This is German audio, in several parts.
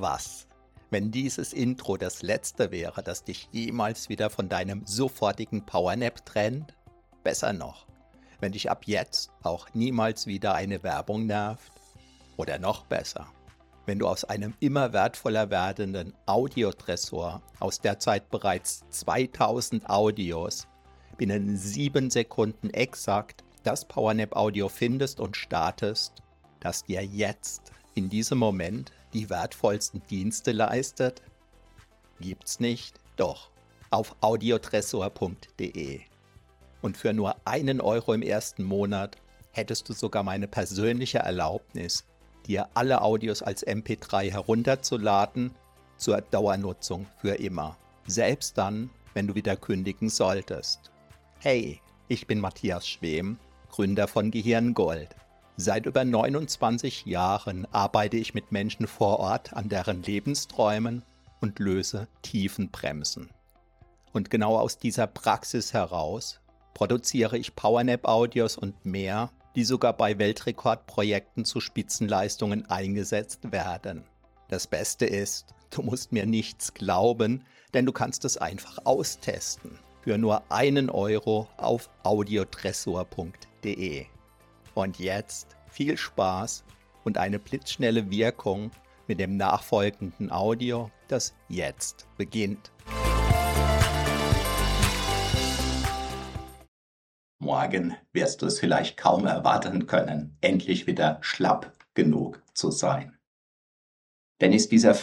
Was, wenn dieses Intro das letzte wäre, das dich jemals wieder von deinem sofortigen Powernap trennt? Besser noch, wenn dich ab jetzt auch niemals wieder eine Werbung nervt? Oder noch besser, wenn du aus einem immer wertvoller werdenden Audiotresor aus derzeit bereits 2000 Audios binnen 7 Sekunden exakt das Powernap-Audio findest und startest, das dir jetzt in diesem Moment die wertvollsten Dienste leistet? Gibt's nicht? Doch, auf audiotresor.de. Und für nur 1 Euro im ersten Monat hättest du sogar meine persönliche Erlaubnis, dir alle Audios als MP3 herunterzuladen, zur Dauernutzung für immer. Selbst dann, wenn du wieder kündigen solltest. Hey, ich bin Matthias Schwem, Gründer von Gehirngold. Seit über 29 Jahren arbeite ich mit Menschen vor Ort an deren Lebensträumen und löse Tiefenbremsen. Und genau aus dieser Praxis heraus produziere ich Powernap-Audios und mehr, die sogar bei Weltrekordprojekten zu Spitzenleistungen eingesetzt werden. Das Beste ist, du musst mir nichts glauben, denn du kannst es einfach austesten. Für nur 1 Euro auf audiotresor.de. Und jetzt viel Spaß und eine blitzschnelle Wirkung mit dem nachfolgenden Audio, das jetzt beginnt. Morgen wirst du es vielleicht kaum erwarten können, endlich wieder schlapp genug zu sein. Denn ist dieser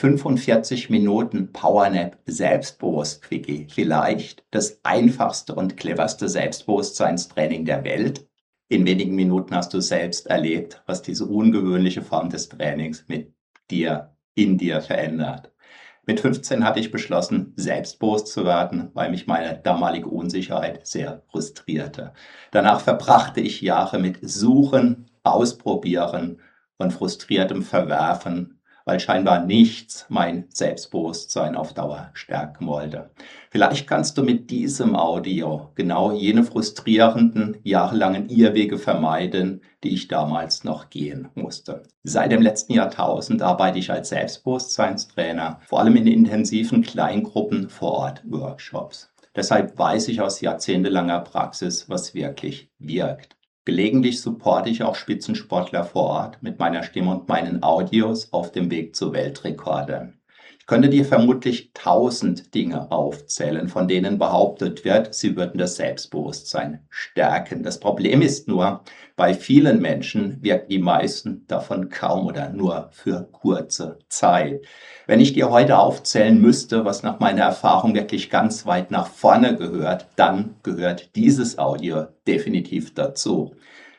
45 Minuten Powernap Selbstbewusst-Quickie vielleicht das einfachste und cleverste Selbstbewusstseinstraining der Welt? In wenigen Minuten hast du selbst erlebt, was diese ungewöhnliche Form des Trainings mit dir, in dir verändert. Mit 15 hatte ich beschlossen, selbstbewusst zu werden, weil mich meine damalige Unsicherheit sehr frustrierte. Danach verbrachte ich Jahre mit Suchen, Ausprobieren und frustriertem Verwerfen, weil scheinbar nichts mein Selbstbewusstsein auf Dauer stärken wollte. Vielleicht kannst du mit diesem Audio genau jene frustrierenden, jahrelangen Irrwege vermeiden, die ich damals noch gehen musste. Seit dem letzten Jahrtausend arbeite ich als Selbstbewusstseinstrainer, vor allem in intensiven Kleingruppen vor Ort Workshops. Deshalb weiß ich aus jahrzehntelanger Praxis, was wirklich wirkt. Gelegentlich supporte ich auch Spitzensportler vor Ort mit meiner Stimme und meinen Audios auf dem Weg zu Weltrekorden. Ich könnte dir vermutlich 1000 Dinge aufzählen, von denen behauptet wird, sie würden das Selbstbewusstsein stärken. Das Problem ist nur, bei vielen Menschen wirken die meisten davon kaum oder nur für kurze Zeit. Wenn ich dir heute aufzählen müsste, was nach meiner Erfahrung wirklich ganz weit nach vorne gehört, dann gehört dieses Audio definitiv dazu.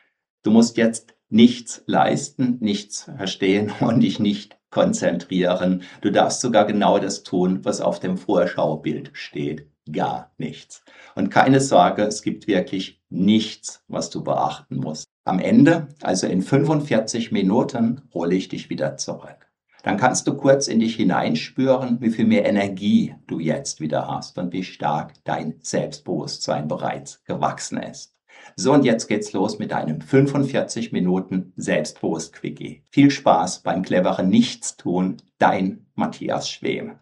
Du musst jetzt nichts leisten, nichts verstehen und dich nicht konzentrieren. Du darfst sogar genau das tun, was auf dem Vorschaubild steht. Gar nichts. Und keine Sorge, es gibt wirklich nichts, was du beachten musst. Am Ende, also in 45 Minuten, hole ich dich wieder zurück. Dann kannst du kurz in dich hineinspüren, wie viel mehr Energie du jetzt wieder hast und wie stark dein Selbstbewusstsein bereits gewachsen ist. So, und jetzt geht's los mit einem 45 Minuten Selbstbewusst-Quickie. Viel Spaß beim cleveren Nichtstun, dein Matthias Schwem.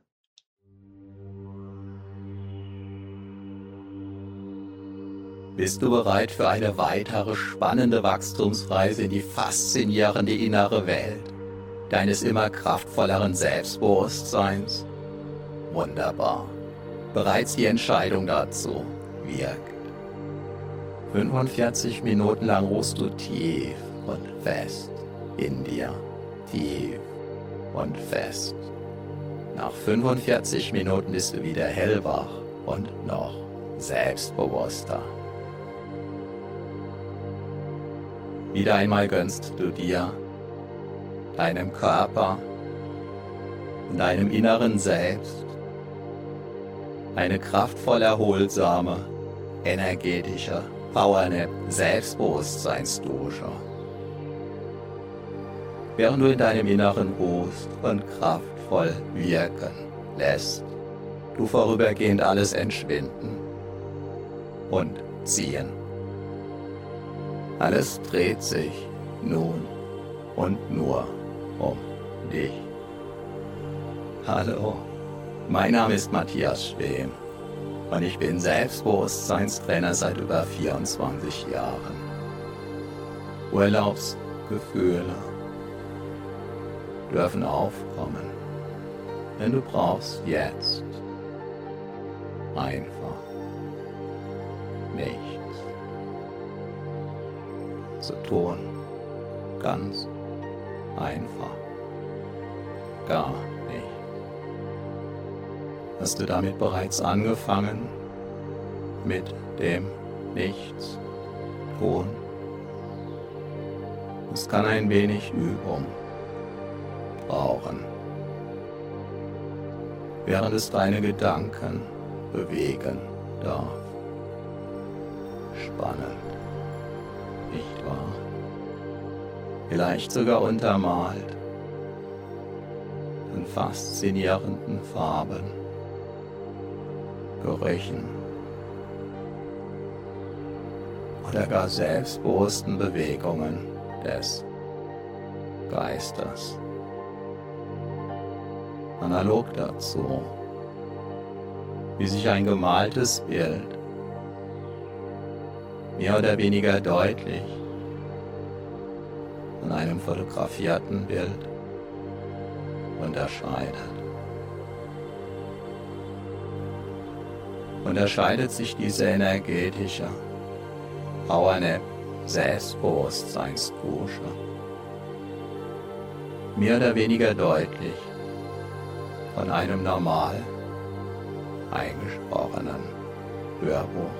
Bist du bereit für eine weitere spannende Wachstumsreise in die faszinierende innere Welt deines immer kraftvolleren Selbstbewusstseins? Wunderbar. Bereits die Entscheidung dazu wirkt. 45 Minuten lang ruhst du tief und fest in dir. Tief und fest. Nach 45 Minuten bist du wieder hellwach und noch selbstbewusster. Wieder einmal gönnst du dir, deinem Körper und deinem inneren Selbst eine kraftvoll erholsame, energetische Powernap Selbstbewusstseinsdusche. Während du in deinem Inneren ruhst und kraftvoll wirken lässt, du vorübergehend alles entschwinden und ziehen. Alles dreht sich nun und nur um dich. Hallo, mein Name ist Matthias Schwem und ich bin Selbstbewusstseinstrainer seit über 24 Jahren. Urlaubsgefühle dürfen aufkommen, denn du brauchst jetzt einfach nichts zu tun, ganz einfach, gar nicht. Hast du damit bereits angefangen, mit dem Nichts tun? Es kann ein wenig Übung brauchen, während es deine Gedanken bewegen darf. Spannend, nicht wahr? Vielleicht sogar untermalt von faszinierenden Farben, Gerüchen oder gar selbstbewussten Bewegungen des Geistes. Analog dazu, wie sich ein gemaltes Bild mehr oder weniger deutlich von einem fotografierten Bild unterscheidet. Unterscheidet sich diese energetische Powernap Selbstbewusstseinsdusche mehr oder weniger deutlich von einem normal eingesprochenen Hörbuch.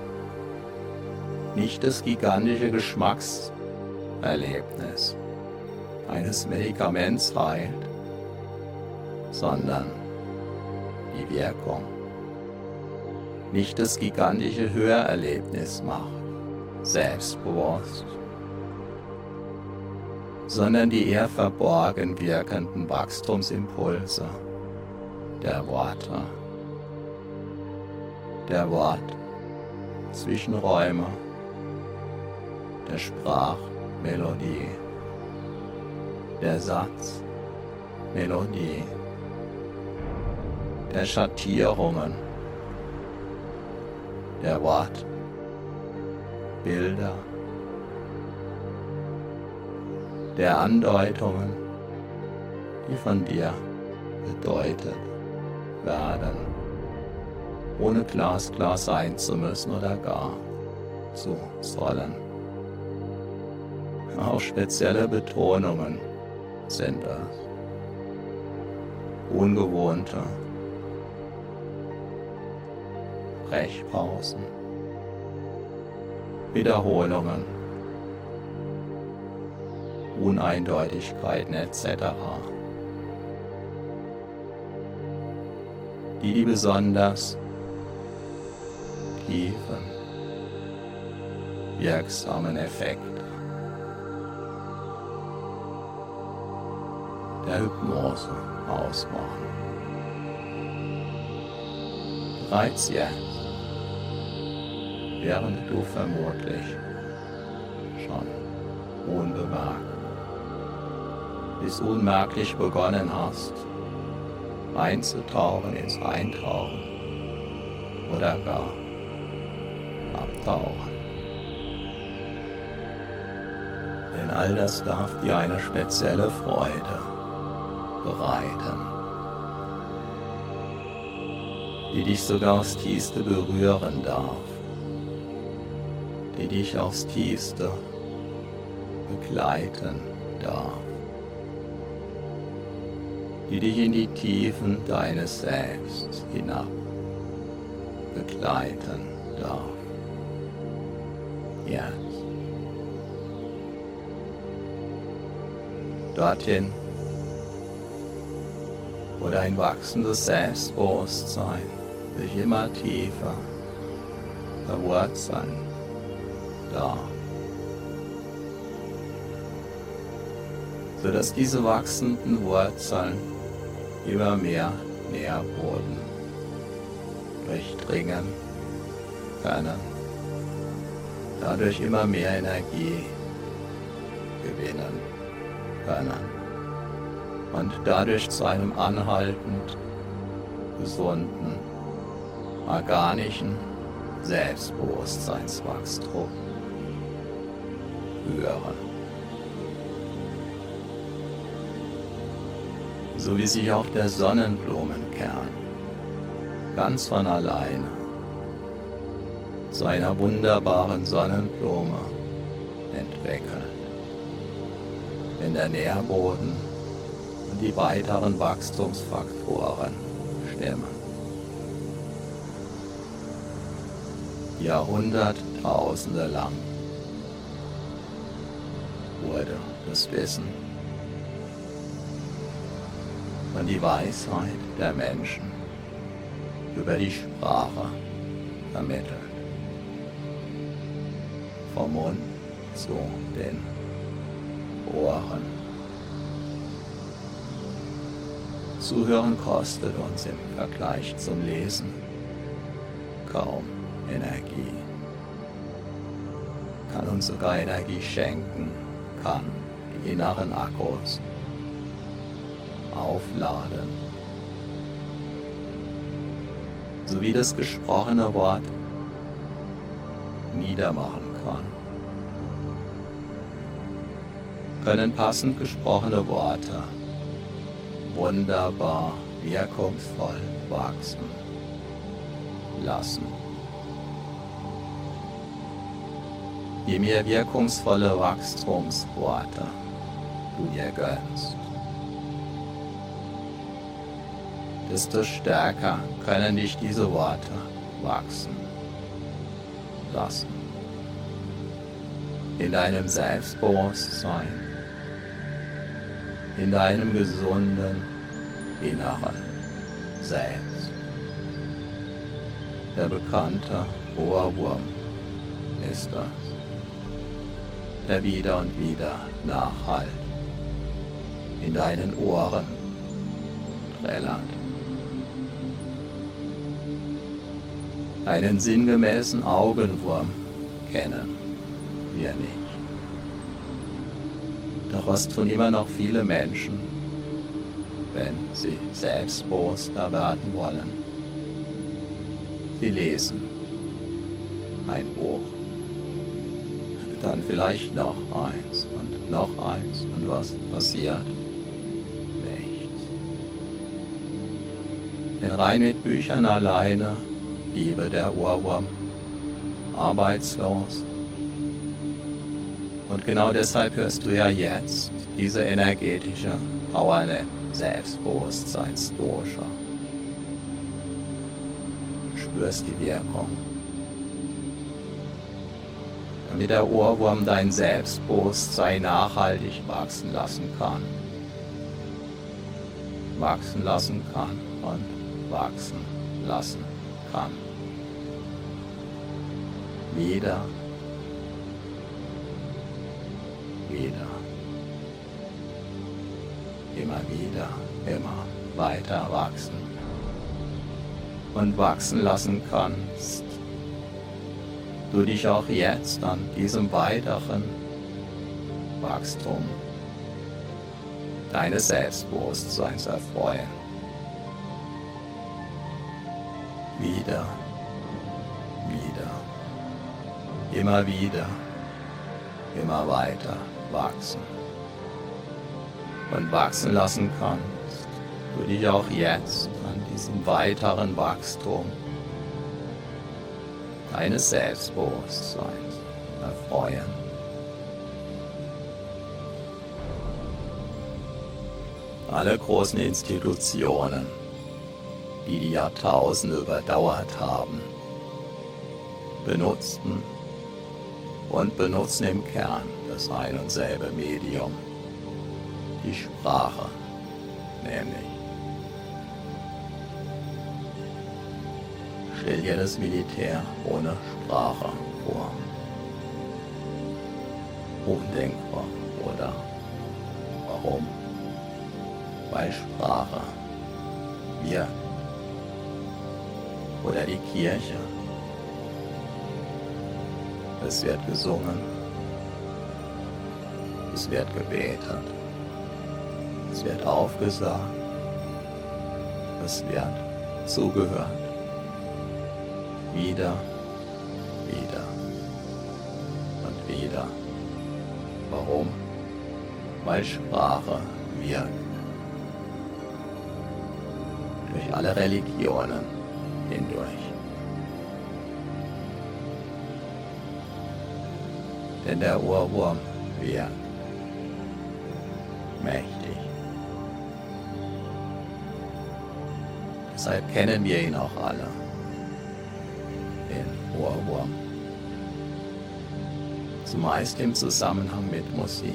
Nicht das gigantische Geschmackserlebnis eines Medikaments heilt, sondern die Wirkung. Nicht das gigantische Hörerlebnis macht selbstbewusst, sondern die eher verborgen wirkenden Wachstumsimpulse der Worte, der Zwischenräume, der Sprachmelodie, der Satzmelodie, der Schattierungen, der Wortbilder, der Andeutungen, die von dir bedeutet werden, ohne glasklar sein zu müssen oder gar zu sollen. Auch spezielle Betonungen sind es, ungewohnte Brechpausen, Wiederholungen, Uneindeutigkeiten etc., die besonders tiefen, wirksamen Effekte der Hypnose ausmachen. Bereits jetzt, während du vermutlich schon unbemerkt bis unmerklich begonnen hast, einzutauchen ins Eintauchen oder gar Abtauchen. Denn all das darf dir eine spezielle Freude bereiten, die dich sogar aufs Tiefste berühren darf, die dich aufs Tiefste begleiten darf, die dich in die Tiefen deines Selbst hinab begleiten darf. Jetzt. Dorthin, wo dein wachsendes Selbstbewusstsein sich immer tiefer verwurzeln darf, sodass diese wachsenden Wurzeln immer mehr Nährboden durchdringen können, dadurch immer mehr Energie gewinnen können. und dadurch zu einem anhaltend gesunden, organischen Selbstbewusstseinswachstum führen. So wie sich auch der Sonnenblumenkern ganz von alleine zu einer wunderbaren Sonnenblume entwickelt, wenn der Nährboden und die weiteren Wachstumsfaktoren stimmen. Jahrhunderttausende lang wurde das Wissen und die Weisheit der Menschen über die Sprache vermittelt. Vom Mund zu den Ohren. Zuhören kostet uns im Vergleich zum Lesen kaum Energie. Kann uns sogar Energie schenken, kann die inneren Akkus aufladen. Sowie das gesprochene Wort niedermachen kann, können passend gesprochene Worte wunderbar wirkungsvoll wachsen lassen. Je mehr wirkungsvolle Wachstumsworte du dir gönnst, desto stärker können dich diese Worte wachsen lassen. In deinem Selbstbewusstsein, in deinem gesunden inneren Selbst. Der bekannte Ohrwurm ist das, der wieder und wieder nachhallt, in deinen Ohren trällert. Einen sinngemäßen Augenwurm kennen wir nicht. Doch was tun immer noch viele Menschen, wenn sie selbstbewusster werden wollen? Sie lesen ein Buch, dann vielleicht noch eins und was passiert? Nichts. Denn rein mit Büchern alleine bliebe der Ohrwurm arbeitslos. Und genau deshalb hörst du ja jetzt diese energetische Powernap Selbstbewusstseinsdosha. Du spürst die Wirkung. Damit der Ohrwurm dein Selbstbewusstsein nachhaltig wachsen lassen kann. Wachsen lassen kann und wachsen lassen kann. Wieder. Immer wieder, immer weiter wachsen und wachsen lassen kannst, du dich auch jetzt an diesem weiteren Wachstum deines Selbstbewusstseins erfreuen. Wieder, immer wieder, immer weiter wachsen. Und wachsen lassen kannst, du dich auch jetzt an diesem weiteren Wachstum deines Selbstbewusstseins erfreuen. Alle großen Institutionen, die die Jahrtausende überdauert haben, benutzten und benutzen im Kern das ein und selbe Medium. Die Sprache, nämlich. Stell dir das Militär ohne Sprache vor. Undenkbar, oder? Warum? Weil Sprache wirkt. Oder die Kirche. Es wird gesungen. Es wird gebetet. Es wird aufgesagt. Es wird zugehört. Wieder, wieder und wieder. Warum? Weil Sprache wirkt. Durch alle Religionen hindurch. Denn der Ohrwurm wirkt. Mächtig. Deshalb kennen wir ihn auch alle. Den Ohrwurm. Zumeist im Zusammenhang mit Musik.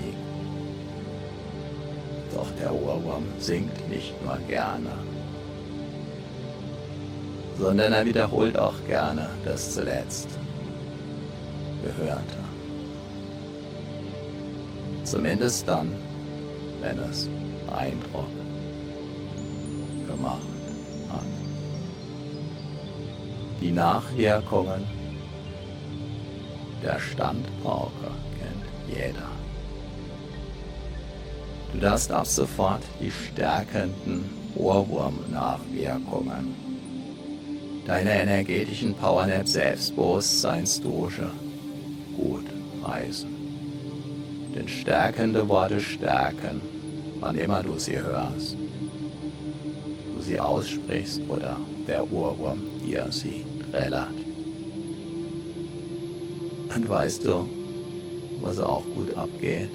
Doch der Ohrwurm singt nicht nur gerne, sondern er wiederholt auch gerne das zuletzt Gehörte. Zumindest dann, wenn es Eindruck gemacht hat. Die Nachwirkungen der Standpauke kennt jeder. Du darfst ab sofort die stärkenden Ohrwurm-Nachwirkungen deiner energetischen Powernap-Selbstbewusstseinsdusche gut heißen. Denn stärkende Worte stärken, wann immer du sie hörst, du sie aussprichst oder der Ohrwurm dir sie trällert. Und weißt du, was auch gut abgeht?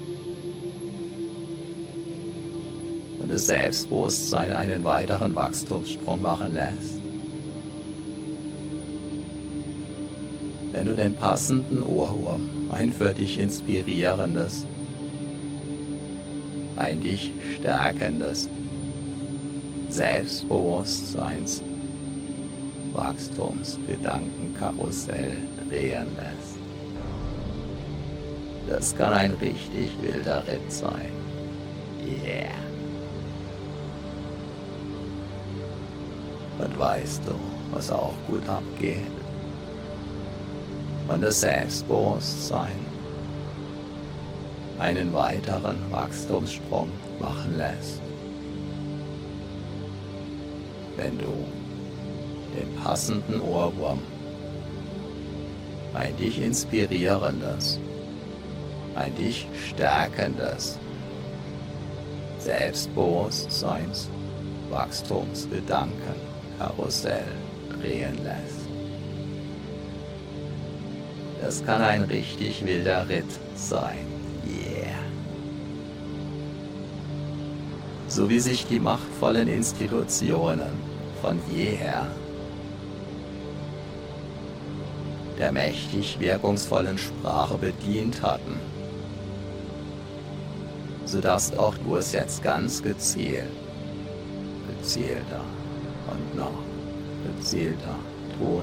Und das Selbstbewusstsein einen weiteren Wachstumssprung machen lässt. Wenn du den passenden Ohrwurm, ein für dich inspirierendes, ein dich stärkendes Selbstbewusstseins Wachstumsgedankenkarussell drehen lässt. Das kann ein richtig wilder Ritt sein. Yeah. Und weißt du, was auch gut abgeht? Und das Selbstbewusstsein einen weiteren Wachstumssprung machen lässt. Wenn du den passenden Ohrwurm, ein dich inspirierendes, ein dich stärkendes Selbstbewusstseins Wachstumsgedankenkarussell drehen lässt. Das kann ein richtig wilder Ritt sein. Yeah. So wie sich die machtvollen Institutionen von jeher der mächtig wirkungsvollen Sprache bedient hatten, so darfst auch du es jetzt ganz gezielter und noch gezielter tun,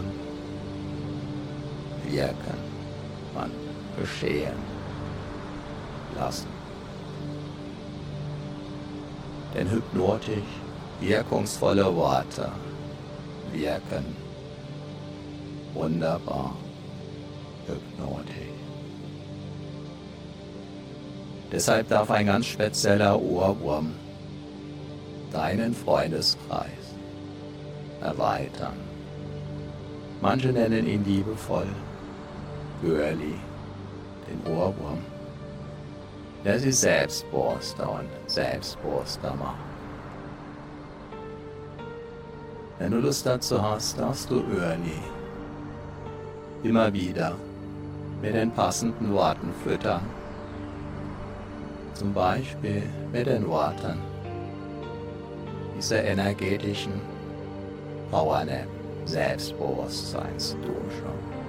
wirken und geschehen lassen. Denn hypnotisch wirkungsvolle Worte wirken wunderbar hypnotisch. Deshalb darf ein ganz spezieller Ohrwurm deinen Freundeskreis erweitern. Manche nennen ihn liebevoll Girlie, den Ohrwurm, der sie selbstbewusster und selbstbewusster macht. Wenn du Lust dazu hast, darfst du Girlie immer wieder mit den passenden Worten füttern. Zum Beispiel mit den Worten dieser energetischen Powernap Selbstbewusstseinsdusche.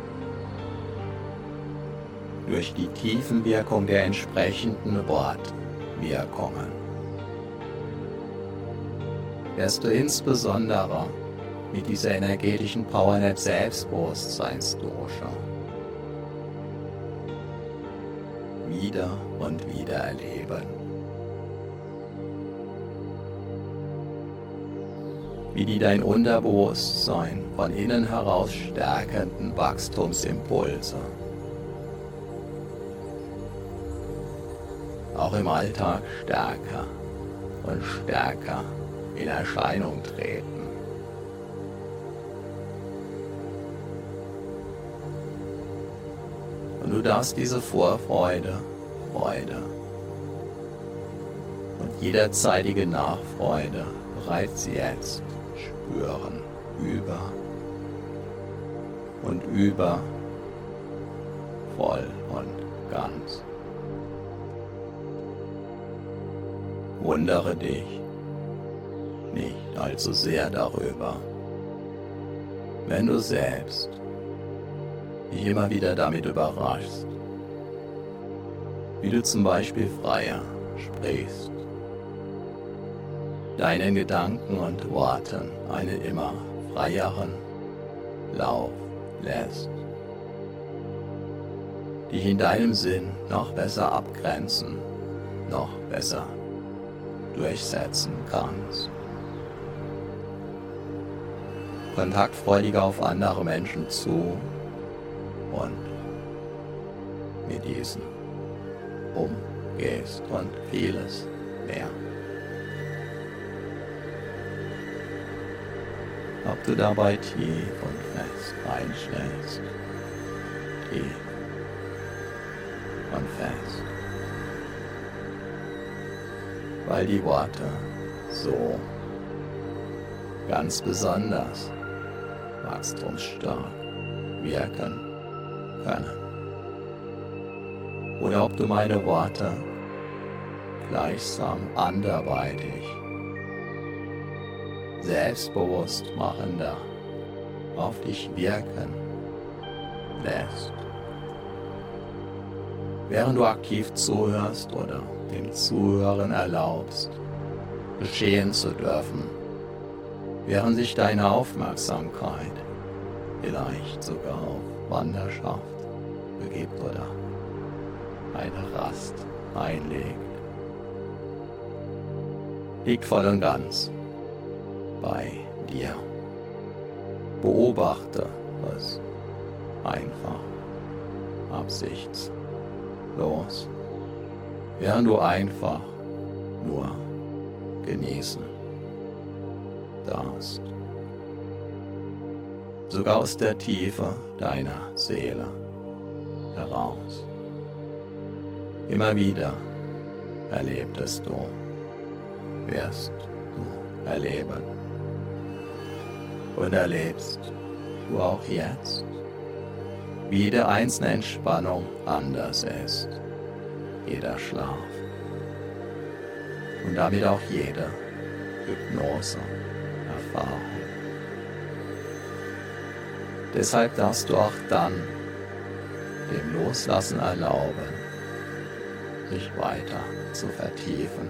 Durch die Tiefenwirkung der entsprechenden Wortwirkungen wirst du insbesondere mit dieser energetischen Powernap Selbstbewusstseinsdusche wieder und wieder erleben, wie die dein Unterbewusstsein von innen heraus stärkenden Wachstumsimpulse auch im Alltag stärker und stärker in Erscheinung treten. Und du darfst diese Vorfreude, Freude und jederzeitige Nachfreude bereits jetzt spüren, über und über, voll und ganz. Wundere dich nicht allzu sehr darüber, wenn du selbst dich immer wieder damit überraschst, wie du zum Beispiel freier sprichst, deinen Gedanken und Worten einen immer freieren Lauf lässt, dich in deinem Sinn noch besser abgrenzen, noch besser durchsetzen kannst. Kontaktfreudiger auf andere Menschen zu und mit diesen umgehst und vieles mehr. Ob du dabei tief und fest einschläfst, tief und fest, weil die Worte so ganz besonders wachstumsstark wirken können. Oder ob du meine Worte gleichsam anderweitig, selbstbewusst machender auf dich wirken lässt, während du aktiv zuhörst oder dem Zuhören erlaubst, geschehen zu dürfen, während sich deine Aufmerksamkeit vielleicht sogar auf Wanderschaft begibt oder eine Rast einlegt, liegt voll und ganz bei dir. Beobachte es einfach, absichtslos, während du einfach nur genießen darfst. Sogar aus der Tiefe deiner Seele heraus. Immer wieder erlebtest du, wirst du erleben und erlebst du auch jetzt, wie jede einzelne Entspannung anders ist, jeder Schlaf und damit auch jede Hypnose-Erfahrung. Deshalb darfst du auch dann dem Loslassen erlauben, sich weiter zu vertiefen.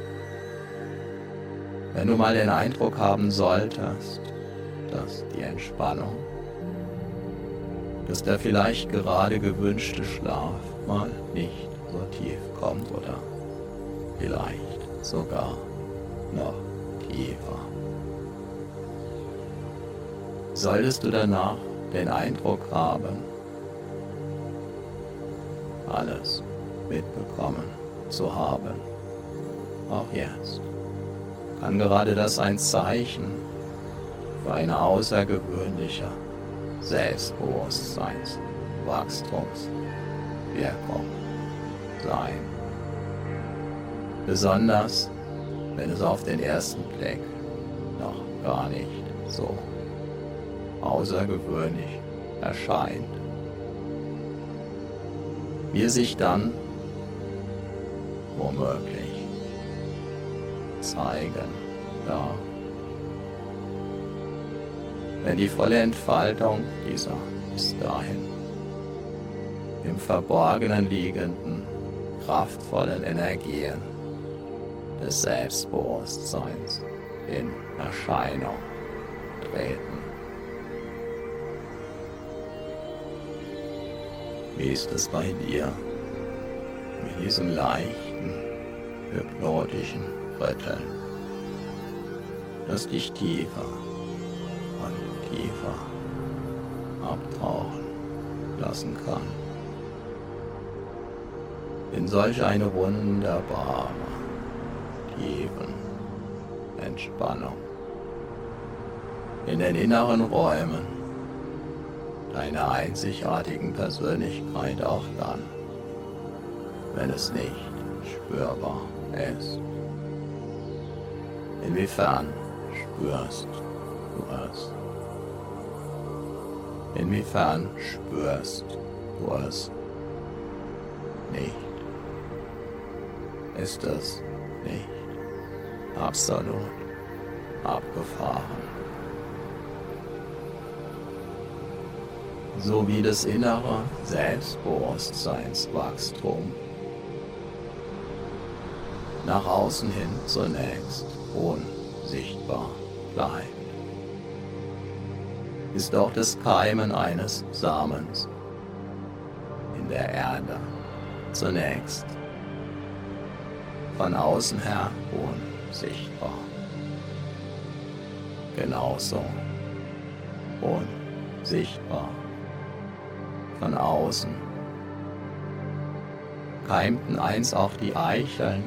Wenn du mal den Eindruck haben solltest, dass die Entspannung, dass der vielleicht gerade gewünschte Schlaf mal nicht so tief kommt oder vielleicht sogar noch tiefer. Solltest du danach den Eindruck haben, alles mitbekommen zu haben, auch jetzt, kann gerade das ein Zeichen für eine außergewöhnliche Selbstbewusstseinswachstumswirkung sein. Besonders, wenn es auf den ersten Blick noch gar nicht so außergewöhnlich erscheint. Wie es sich dann womöglich zeigen darf, wenn die volle Entfaltung dieser bis dahin im Verborgenen liegenden, kraftvollen Energien des Selbstbewusstseins in Erscheinung treten. Wie ist es bei dir mit diesem leichten, hypnotischen Rütteln, das dich tiefer und tiefer abtauchen lassen kann in solch eine wunderbare, tiefen Entspannung. In den inneren Räumen deiner einzigartigen Persönlichkeit auch dann, wenn es nicht spürbar ist. Inwiefern spürst du es? Inwiefern spürst du es nicht? Ist es nicht absolut abgefahren? So wie das innere Selbstbewusstseinswachstum nach außen hin zunächst unsichtbar bleibt, ist auch das Keimen eines Samens in der Erde zunächst von außen her unsichtbar. Genauso unsichtbar von außen keimten einst auch die Eicheln,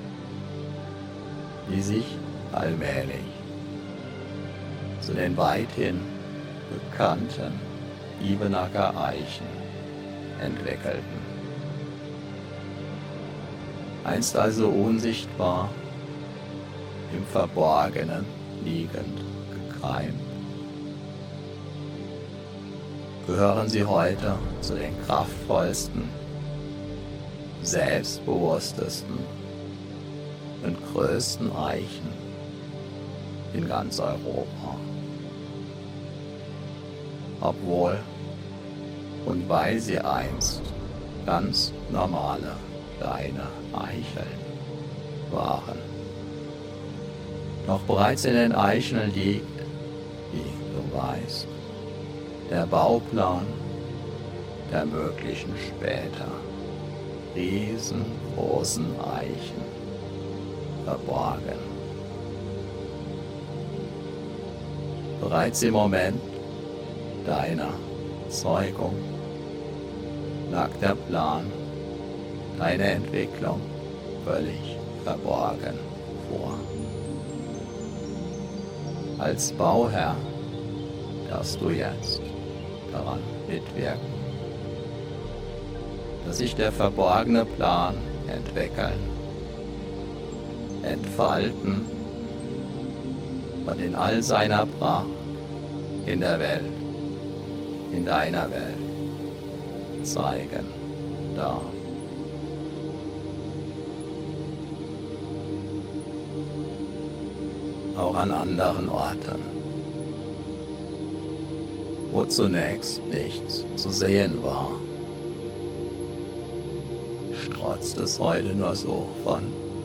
die sich allmählich zu den weithin bekannten Ibenacker Eichen entwickelten. Einst also unsichtbar, im Verborgenen liegend gekeimt, gehören sie heute zu den kraftvollsten, selbstbewusstesten und größten Eichen in ganz Europa. Obwohl und weil sie einst ganz normale kleine Eicheln waren. Doch bereits in den Eicheln liegt, wie du weißt, der Bauplan der möglichen später riesengroßen Eichen verborgen. Bereits im Moment deiner Zeugung lag der Plan, deine Entwicklung völlig verborgen vor. Als Bauherr darfst du jetzt daran mitwirken, dass sich der verborgene Plan entwickeln, entfalten und in all seiner Pracht in der Welt, in deiner Welt zeigen darf. Auch an anderen Orten, wo zunächst nichts zu sehen war, strotzt es heute nur so von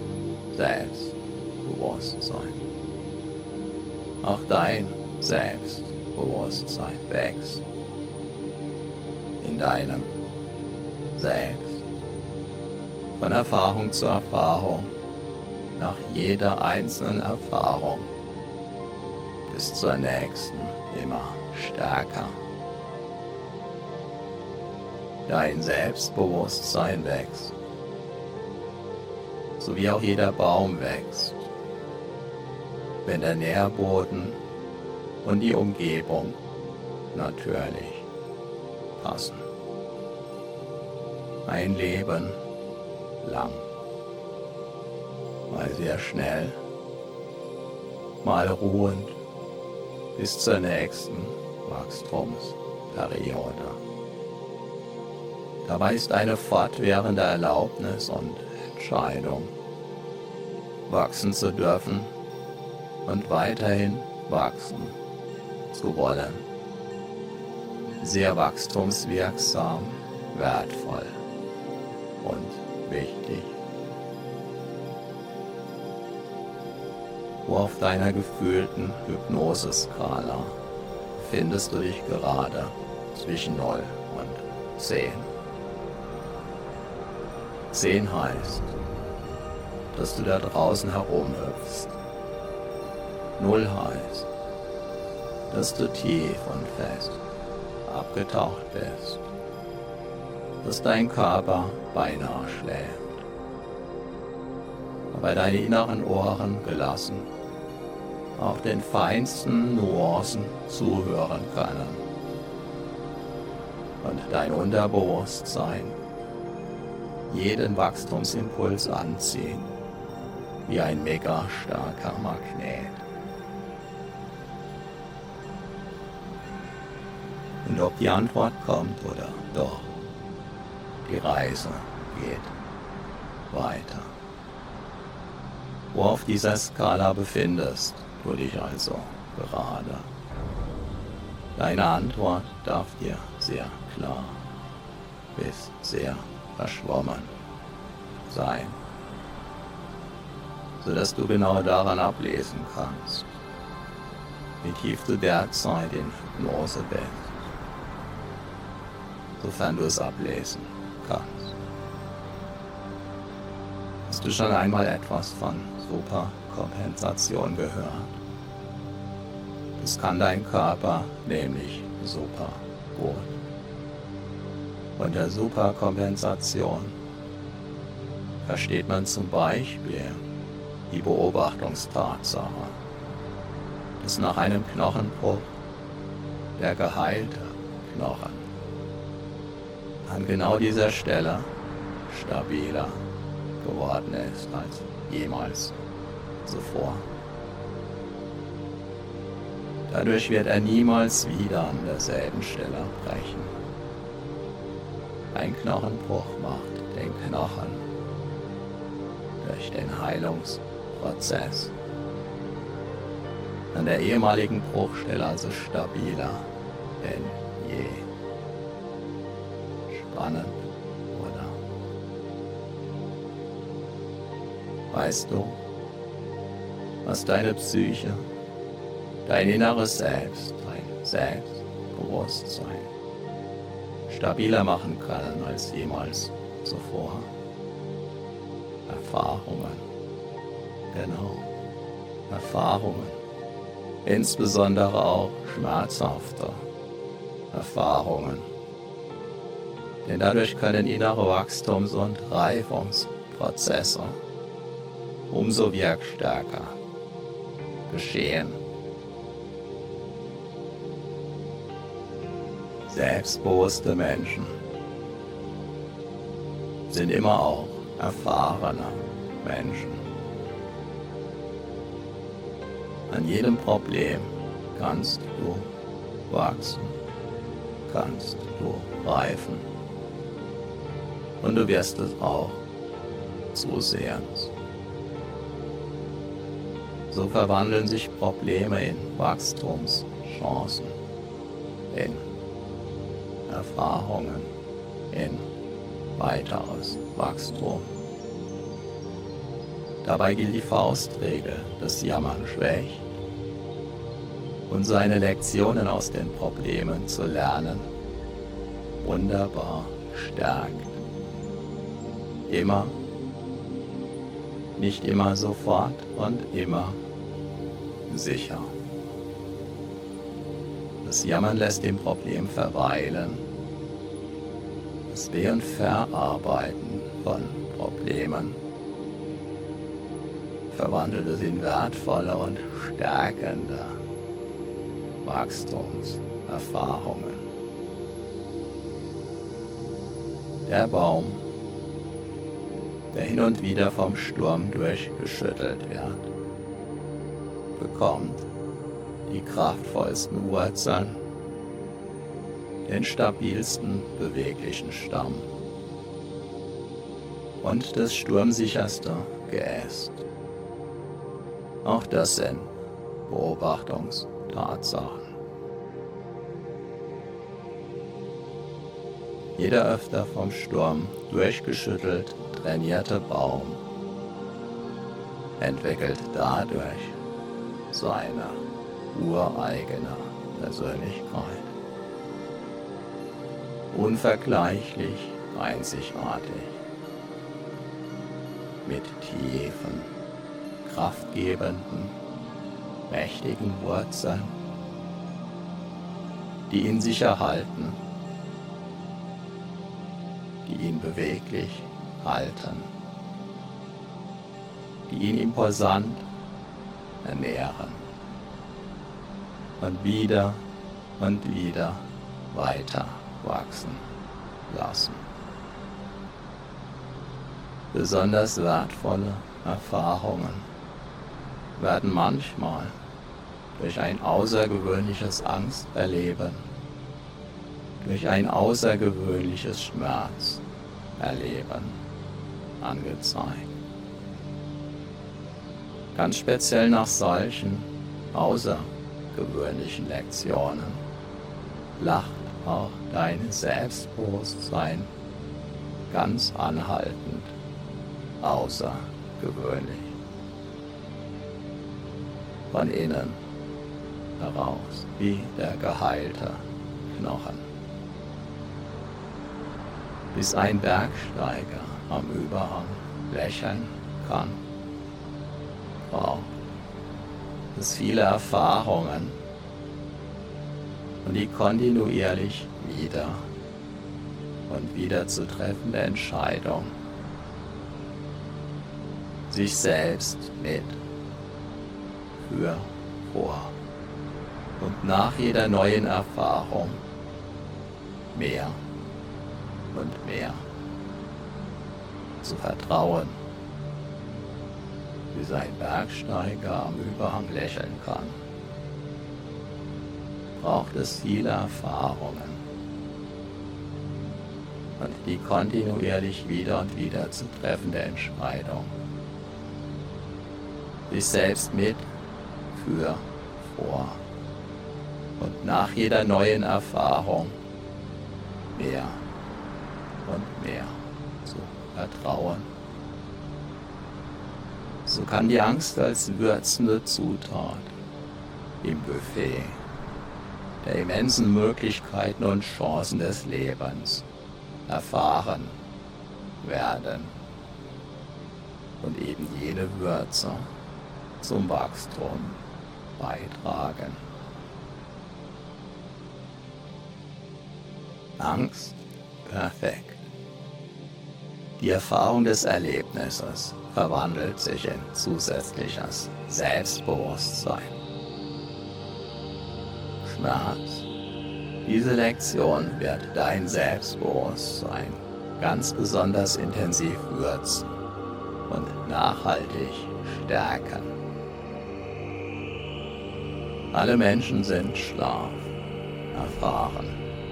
Selbstbewusstsein. Auch dein Selbstbewusstsein wächst in deinem Selbst, von Erfahrung zu Erfahrung, nach jeder einzelnen Erfahrung bis zur nächsten immer stärker. Dein Selbstbewusstsein wächst, so wie auch jeder Baum wächst, wenn der Nährboden und die Umgebung natürlich passen. Ein Leben lang. Mal sehr schnell, mal ruhend bis zur nächsten Wachstumsperiode. Dabei ist eine fortwährende Erlaubnis und Entscheidung, wachsen zu dürfen und weiterhin wachsen zu wollen, sehr wachstumswirksam, wertvoll und wichtig. Wo auf deiner gefühlten Hypnoseskala findest du dich gerade zwischen 0 und 10. 10 heißt, dass du da draußen herumhüpfst. 0 heißt, dass du tief und fest abgetaucht bist, dass dein Körper beinahe schläft, aber deine inneren Ohren gelassen auch den feinsten Nuancen zuhören können und dein Unterbewusstsein jeden Wachstumsimpuls anziehen, wie ein mega starker Magnet. Und ob die Antwort kommt oder doch, die Reise geht weiter. Wo auf dieser Skala befindest du dich also gerade? Deine Antwort darf dir sehr klar bis sehr verschwommen sein, sodass du genau daran ablesen kannst, wie tief du derzeit in Hypnose bist, sofern du es ablesen kannst. Hast du schon einmal etwas von Superkompensation gehört? Das kann dein Körper nämlich super gut. Unter Superkompensation versteht man zum Beispiel die Beobachtungstatsache, dass nach einem Knochenbruch der geheilte Knochen an genau dieser Stelle stabiler geworden ist als jemals zuvor. Dadurch wird er niemals wieder an derselben Stelle brechen. Ein Knochenbruch macht den Knochen durch den Heilungsprozess an der ehemaligen Bruchstelle also stabiler denn je. Spannend, oder? Weißt du, was deine Psyche, dein inneres Selbst, dein Selbstbewusstsein stabiler machen kann als jemals zuvor? Erfahrungen, genau, Erfahrungen, insbesondere auch schmerzhafte Erfahrungen. Denn dadurch können innere Wachstums- und Reifungsprozesse umso wirkstärker geschehen. Selbstbewusste Menschen sind immer auch erfahrene Menschen. An jedem Problem kannst du wachsen, kannst du reifen. Und du wirst es auch zusehends. So verwandeln sich Probleme in Wachstumschancen, in Erfahrungen, in weiteres Wachstum. Dabei gilt die Faustregel, das Jammern schwächt und seine Lektionen aus den Problemen zu lernen wunderbar stärkt. Immer, nicht immer sofort und immer sicher. Das Jammern lässt im Problem verweilen. Das Be- und Verarbeiten von Problemen verwandelt es in wertvolle und stärkende Wachstumserfahrungen. Der Baum, der hin und wieder vom Sturm durchgeschüttelt wird, bekommt die kraftvollsten Wurzeln, den stabilsten beweglichen Stamm und das sturmsicherste Geäst. Auch das sind Beobachtungstatsachen. Jeder öfter vom Sturm durchgeschüttelt trainierte Baum entwickelt dadurch seine ureigene Persönlichkeit. Unvergleichlich einzigartig, mit tiefen, kraftgebenden, mächtigen Wurzeln, die ihn sicher halten, die ihn beweglich halten, die ihn imposant ernähren, und wieder weiter wachsen lassen. Besonders wertvolle Erfahrungen werden manchmal durch ein außergewöhnliches Angsterleben, durch ein außergewöhnliches Schmerzerleben angezeigt. Ganz speziell nach solchen außergewöhnlichen Lektionen lacht auch dein Selbstbewusstsein ganz anhaltend außergewöhnlich. Von innen heraus wie der geheilte Knochen. Bis ein Bergsteiger am Überhang lächeln kann, braucht es viele Erfahrungen und die kontinuierlich wieder und wieder zu treffende Entscheidung, sich selbst mit, für, vor und nach jeder neuen Erfahrung mehr und mehr zu vertrauen, bis ein Bergsteiger am Überhang lächeln kann, braucht es viele Erfahrungen und die kontinuierlich wieder und wieder zu treffende Entscheidung, sich selbst mit, für, vor und nach jeder neuen Erfahrung mehr und mehr zu vertrauen. So kann die Angst als würzende Zutat im Buffet der immensen Möglichkeiten und Chancen des Lebens erfahren werden und eben jene Würze zum Wachstum beitragen. Angst, perfekt. Die Erfahrung des Erlebnisses verwandelt sich in zusätzliches Selbstbewusstsein. Schmerz. Diese Lektion wird dein Selbstbewusstsein ganz besonders intensiv würzen und nachhaltig stärken. Alle Menschen sind Schlaf erfahren.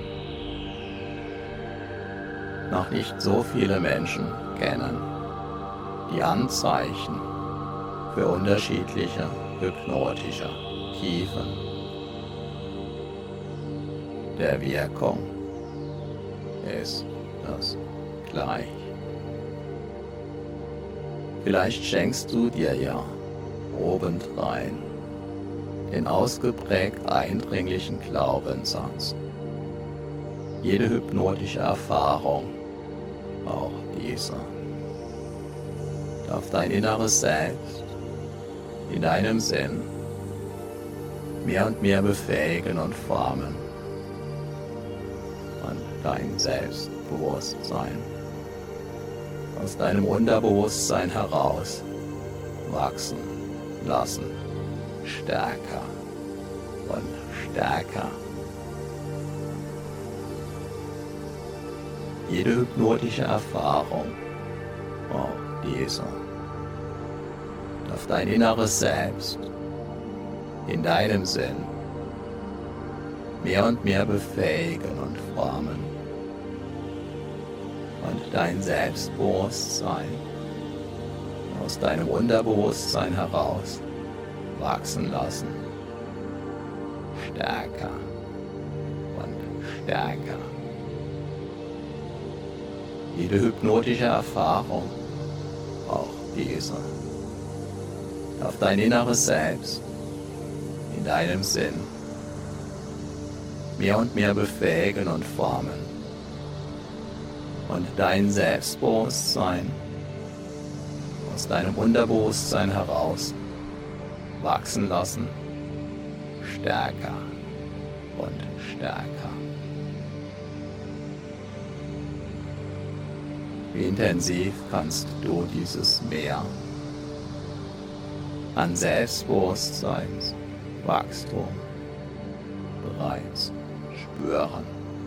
Noch nicht so viele Menschen kennen die Anzeichen für unterschiedliche hypnotische Tiefen der Wirkung ist das gleich. Vielleicht schenkst du dir ja obendrein den ausgeprägt eindringlichen Glaubenssatz. Jede hypnotische Erfahrung, auch diese, darf dein inneres Selbst in deinem Sinn mehr und mehr befähigen und formen und dein Selbstbewusstsein aus deinem Unterbewusstsein heraus wachsen lassen, stärker und stärker. Jede hypnotische Erfahrung, auch diese, darf dein inneres Selbst in deinem Sinn mehr und mehr befähigen und formen und dein Selbstbewusstsein aus deinem Unterbewusstsein heraus wachsen lassen, stärker und stärker. Jede hypnotische Erfahrung, auch diese, darf dein inneres Selbst in deinem Sinn mehr und mehr befähigen und formen und dein Selbstbewusstsein aus deinem Unterbewusstsein heraus wachsen lassen, stärker und stärker. Wie intensiv kannst du dieses Mehr an Selbstbewusstseinswachstum mitreißen, spüren.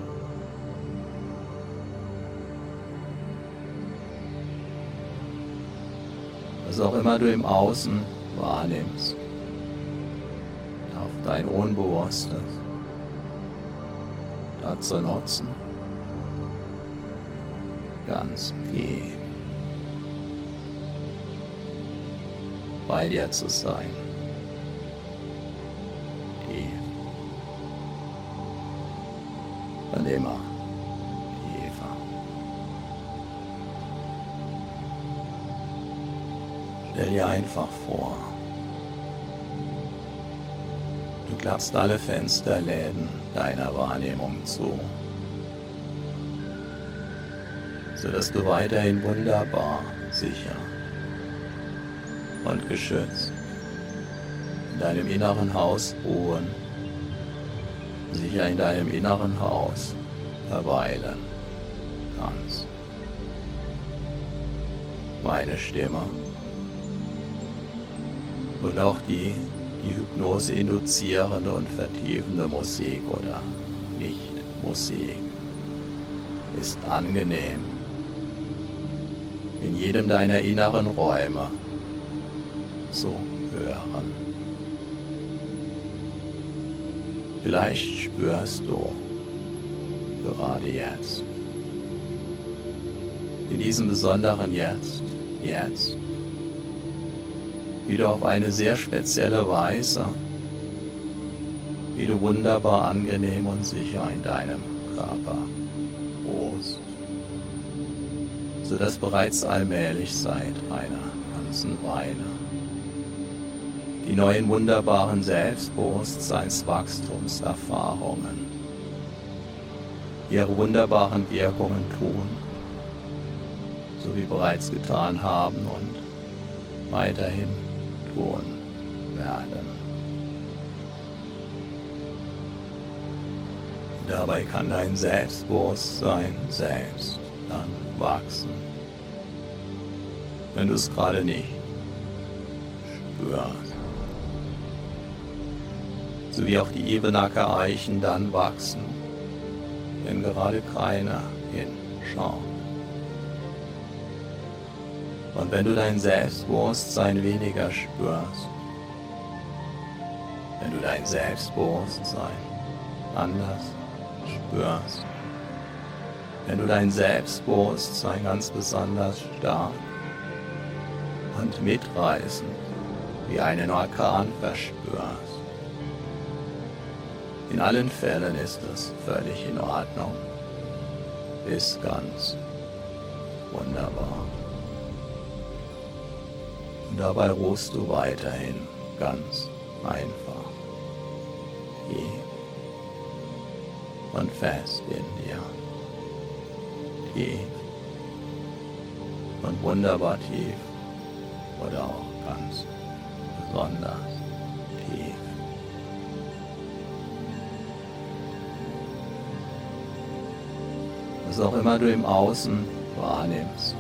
Was auch immer du im Außen wahrnimmst, darf dein Unbewusstes dazu nutzen, ganz tief bei dir zu sein. Tief. Und immer tiefer. Stell dir einfach vor, du klappst alle Fensterläden deiner Wahrnehmung zu, sodass du weiterhin wunderbar, sicher und geschützt in deinem inneren Haus ruhen, sicher in deinem inneren Haus verweilen kannst. Meine Stimme und auch die Hypnose induzierende und vertiefende Musik oder Nicht-Musik ist angenehm in jedem deiner inneren Räume zu hören. Vielleicht spürst du gerade jetzt, in diesem besonderen Jetzt, wie du auf eine sehr spezielle Weise, wie du wunderbar angenehm und sicher in deinem Körper ruhst, sodass bereits allmählich seit einer ganzen Weile die neuen wunderbaren Selbstbewusstseinswachstumserfahrungen ihre wunderbaren Wirkungen tun, so wie bereits getan haben und weiterhin tun werden. Dabei kann dein Selbstbewusstsein selbst dann wachsen, wenn du es gerade nicht spürst. So wie auch die Ebenacker Eichen dann wachsen, wenn gerade keiner hinschaut. Und wenn du dein Selbstbewusstsein weniger spürst, wenn du dein Selbstbewusstsein anders spürst, wenn du dein Selbstbewusstsein ganz besonders stark und mitreißend wie einen Orkan verspürst, in allen Fällen ist es völlig in Ordnung, ist ganz wunderbar. Und dabei ruhst du weiterhin ganz einfach, tief und fest in dir, tief und wunderbar tief oder auch ganz besonders tief. Was auch immer du im Außen wahrnimmst,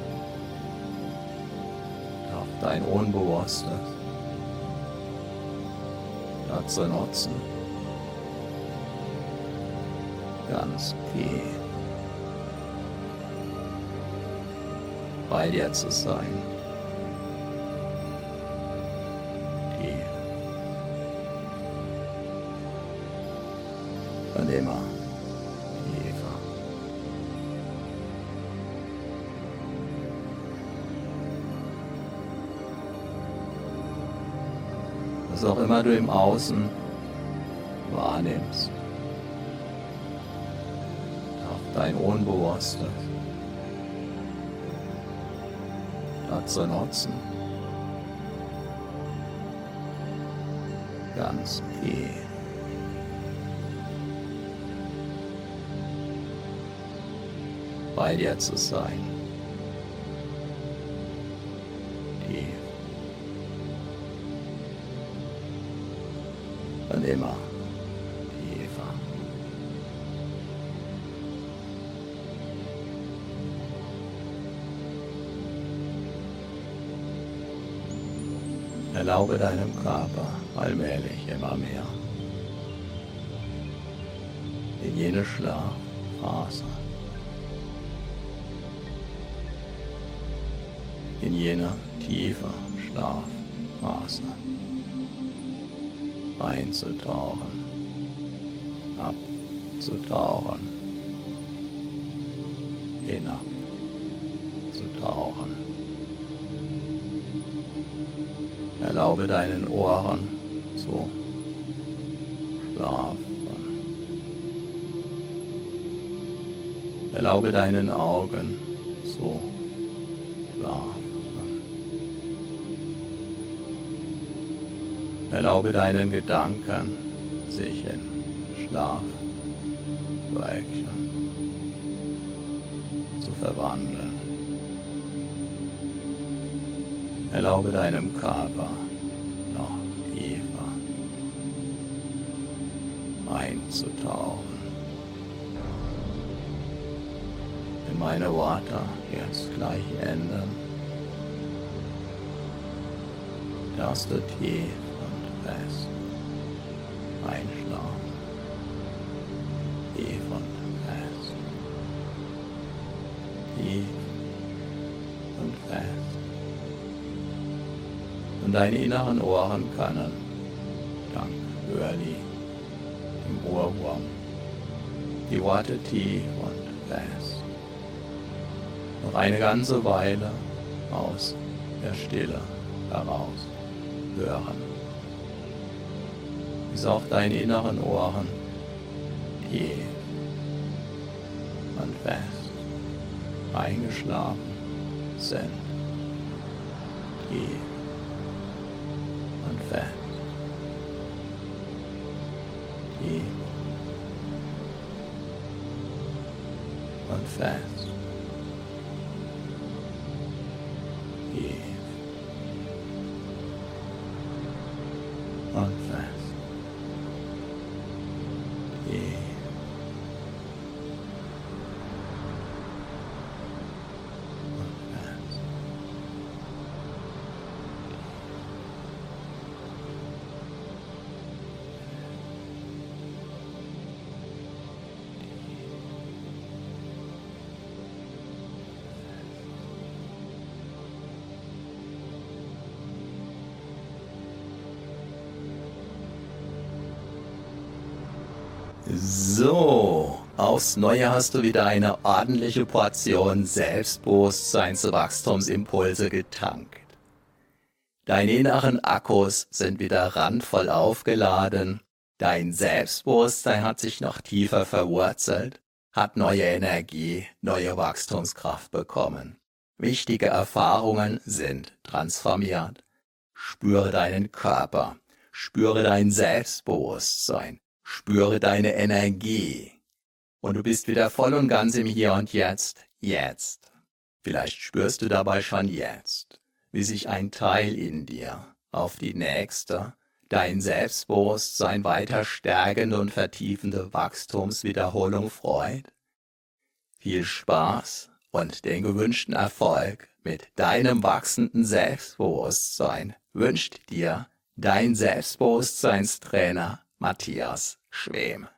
darf dein Unbewusstes dazu nutzen, ganz tief bei dir zu sein. Tief und immer tiefer. Was auch immer du im Außen wahrnimmst, darf dein Unbewusstes dazu nutzen, ganz tief bei dir zu sein. Tief und immer tiefer. Erlaube deinem Körper allmählich immer mehr in jene Schlafphase, in jene tiefe Schlafphase einzutauchen, abzutauchen, hinabzutauchen. Erlaube deinen Ohren zu schlafen. Erlaube deinen Augen zu schlafen. Erlaube deinen Gedanken, sich in Schlafwölkchen zu verwandeln. Erlaube deinem Körper noch tiefer einzutauchen. Wenn meine Worte jetzt gleich enden, darfst du tief und fest einschlafen. Tief und fest. Tief und fest. Und deine inneren Ohren können, dank Hörli, dem Ohrwurm, die Worte tief und fest noch eine ganze Weile aus der Stille heraus hören, bis auch deine inneren Ohren tief und fest eingeschlafen sind. Tief und fest. Tief und fest. Tief und fest. Tief und fest. So, aufs Neue hast du wieder eine ordentliche Portion Selbstbewusstseinswachstumsimpulse getankt. Deine inneren Akkus sind wieder randvoll aufgeladen, dein Selbstbewusstsein hat sich noch tiefer verwurzelt, hat neue Energie, neue Wachstumskraft bekommen. Wichtige Erfahrungen sind transformiert. Spüre deinen Körper, spüre dein Selbstbewusstsein. Spüre deine Energie und du bist wieder voll und ganz im Hier und Jetzt. Vielleicht spürst du dabei schon jetzt, wie sich ein Teil in dir auf die nächste, dein Selbstbewusstsein weiter stärkende und vertiefende Wachstumswiederholung freut. Viel Spaß und den gewünschten Erfolg mit deinem wachsenden Selbstbewusstsein wünscht dir dein Selbstbewusstseinstrainer Matthias Schwem.